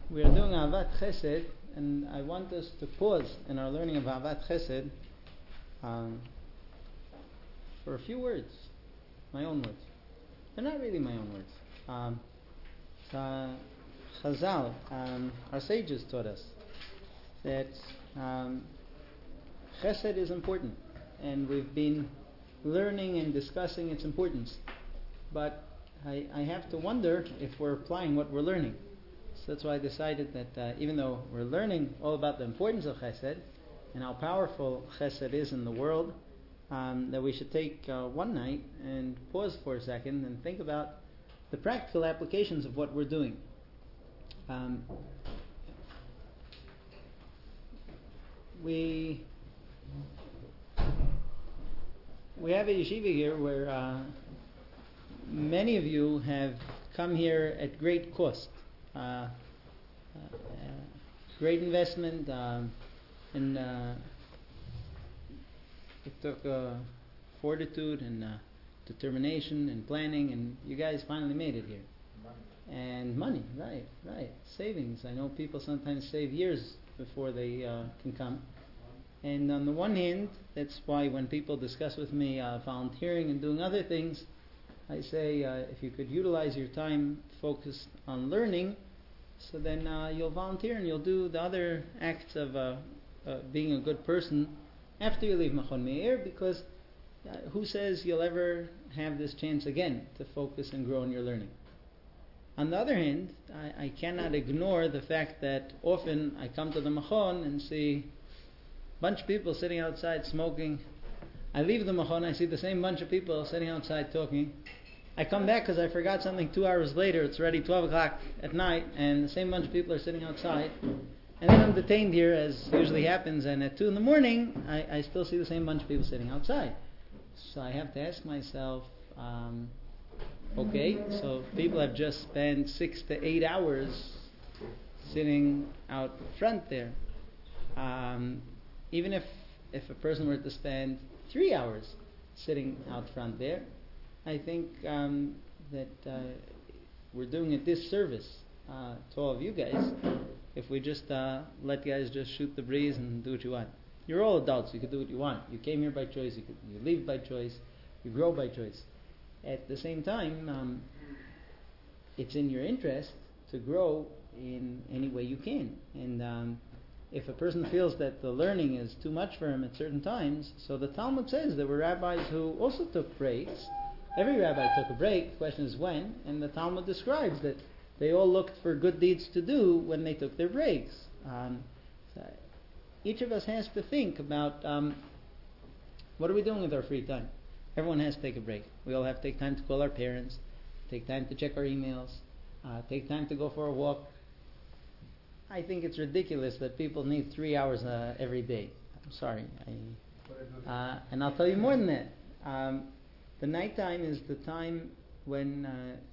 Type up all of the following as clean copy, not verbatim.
We are doing Ahavat Chesed, and I want us to pause in our learning of Ahavat Chesed for a few words, my own words. They're not really my own words. Chazal, our sages taught us that Chesed is important, and we've been learning and discussing its importance. But I have to wonder if we're applying what we're learning. So that's why I decided that even though we're learning all about the importance of Chesed and how powerful Chesed is in the world, that we should take one night and pause for a second and think about the practical applications of what we're doing. We have a yeshiva here where many of you have come here at great cost. Great investment, and it took fortitude and determination and planning, and you guys finally made it here. And money, right. Savings. I know people sometimes save years before they can come. And on the one hand, that's why when people discuss with me volunteering and doing other things, I say if you could utilize your time focused on learning, so then you'll volunteer and you'll do the other acts of being a good person after you leave Machon Meir, because who says you'll ever have this chance again to focus and grow in your learning? On the other hand, I cannot ignore the fact that often I come to the Machon and see a bunch of people sitting outside smoking. I leave the Machon, I see the same bunch of people sitting outside talking. I come back because I forgot something 2 hours later. It's already 12 o'clock at night, and the same bunch of people are sitting outside. And then I'm detained here, as usually happens, and at 2 in the morning, I still see the same bunch of people sitting outside. So I have to ask myself, okay, so people have just spent 6 to 8 hours sitting out front there. Even if a person were to spend 3 hours sitting out front there, I think that we're doing a disservice to all of you guys if we just let guys just shoot the breeze and do what you want. You're all adults. You can do what you want. You came here by choice. You leave by choice. You grow by choice. At the same time, it's in your interest to grow in any way you can. And if a person feels that the learning is too much for him at certain times, so the Talmud says there were rabbis who also took breaks. Every rabbi took a break. The question is when, and the Talmud describes that they all looked for good deeds to do when they took their breaks. So each of us has to think about what are we doing with our free time. Everyone has to take a break. We all have to take time to call our parents, take time to check our emails, take time to go for a walk. I think it's ridiculous that people need 3 hours every day. I'm sorry. And I'll tell you more than that. The nighttime is the time when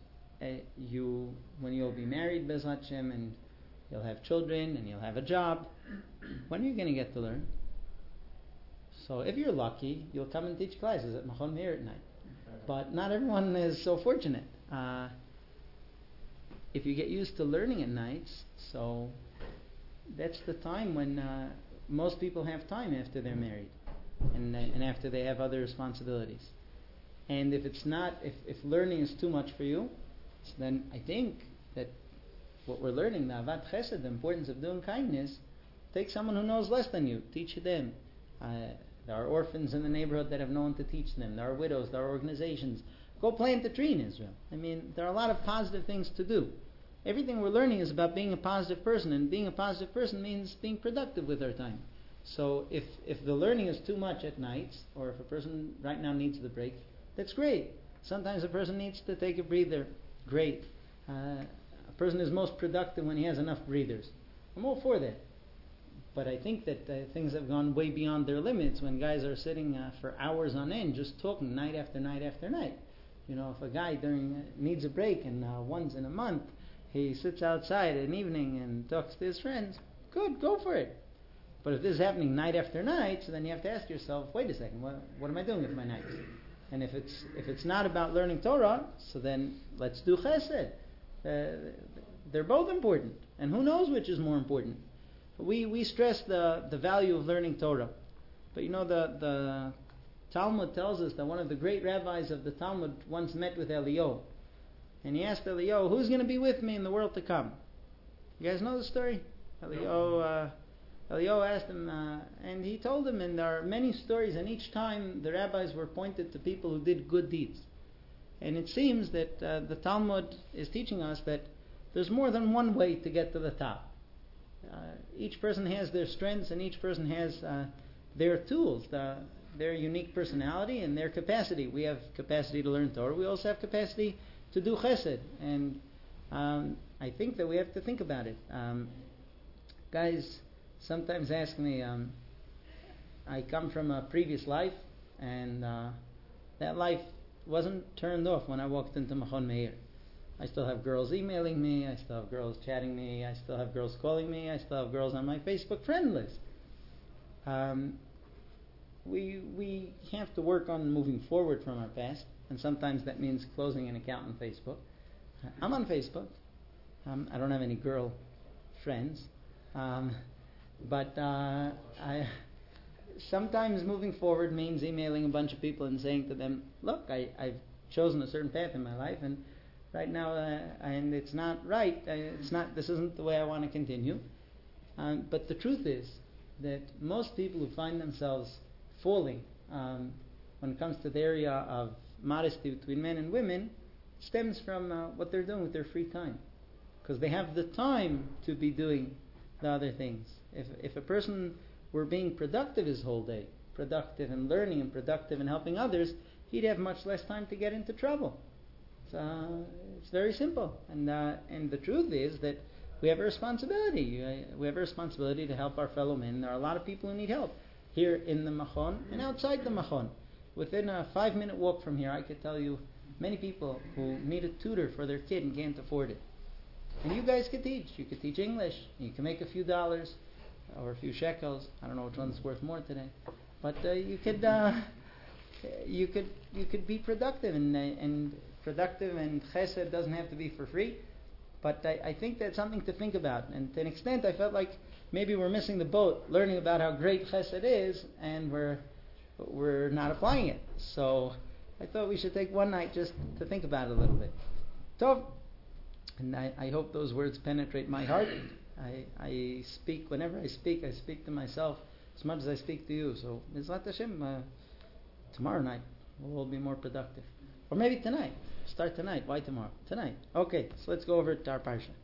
you'll be married, Bez Hashem, and you'll have children and you'll have a job. When are you going to get to learn? So if you're lucky, you'll come and teach classes at Machon Meir at night. But not everyone is so fortunate. If you get used to learning at nights, so that's the time when most people have time after they're married and after they have other responsibilities. And if it's not, if learning is too much for you, so then I think that what we're learning, the Ahavat Chesed, the importance of doing kindness, take someone who knows less than you, teach them. There are orphans in the neighborhood that have no one to teach them. There are widows, there are organizations. Go plant a tree in Israel. I mean, there are a lot of positive things to do. Everything we're learning is about being a positive person, and being a positive person means being productive with our time. So if the learning is too much at nights, or if a person right now needs the break, that's great. Sometimes a person needs to take a breather. Great. A person is most productive when he has enough breathers. I'm all for that. But I think that things have gone way beyond their limits when guys are sitting for hours on end just talking night after night after night. You know, if a guy needs a break and once in a month he sits outside at an evening and talks to his friends, good, go for it. But if this is happening night after night, so then you have to ask yourself, wait a second, what am I doing with my nights? And if it's not about learning Torah, so then let's do Chesed. They're both important, and who knows which is more important. We stress the value of learning Torah. But the Talmud tells us that one of the great rabbis of the Talmud once met with Eliyahu. And he asked Eliyahu, who's going to be with me in the world to come? You guys know the story? Eliyahu asked him, and he told him, and there are many stories, and each time the rabbis were pointed to people who did good deeds. And it seems that the Talmud is teaching us that there's more than one way to get to the top. Each person has their strengths, and each person has their tools, their unique personality and their capacity. We have capacity to learn Torah. We also have capacity to do chesed. And I think that we have to think about it. Guys sometimes ask me, I come from a previous life, and that life wasn't turned off when I walked into Machon Meir. I still have girls emailing me, I still have girls chatting me, I still have girls calling me, I still have girls on my Facebook friend list. We have to work on moving forward from our past, and sometimes that means closing an account on Facebook. I'm on Facebook. I don't have any girl friends, but sometimes moving forward means emailing a bunch of people and saying to them, look, I've chosen a certain path in my life, and right now, and it's not right. This isn't the way I want to continue. But the truth is that most people who find themselves falling when it comes to the area of modesty between men and women stems from what they're doing with their free time, because they have the time to be doing the other things. If a person were being productive his whole day, productive in learning and productive in helping others, he'd have much less time to get into trouble. It's very simple, and the truth is that we have a responsibility. We have a responsibility to help our fellow men. There are a lot of people who need help here in the Machon and outside the Machon. Within a 5-minute walk from here, I could tell you many people who need a tutor for their kid and can't afford it. And you guys could teach. You could teach English. You can make a few dollars or a few shekels. I don't know which one's worth more today, but you could be productive and productive, and chesed doesn't have to be for free. But I think that's something to think about. And to an extent, I felt like maybe we're missing the boat, learning about how great chesed is, and we're not applying it. So I thought we should take one night just to think about it a little bit. Tov. And I hope those words penetrate my heart. I speak, whenever I speak to myself as much as I speak to you. So Mizrat Hashem, tomorrow night we'll all be more productive. Or maybe tonight. Start tonight. Why tomorrow? Tonight. Okay, so let's go over to our parsha.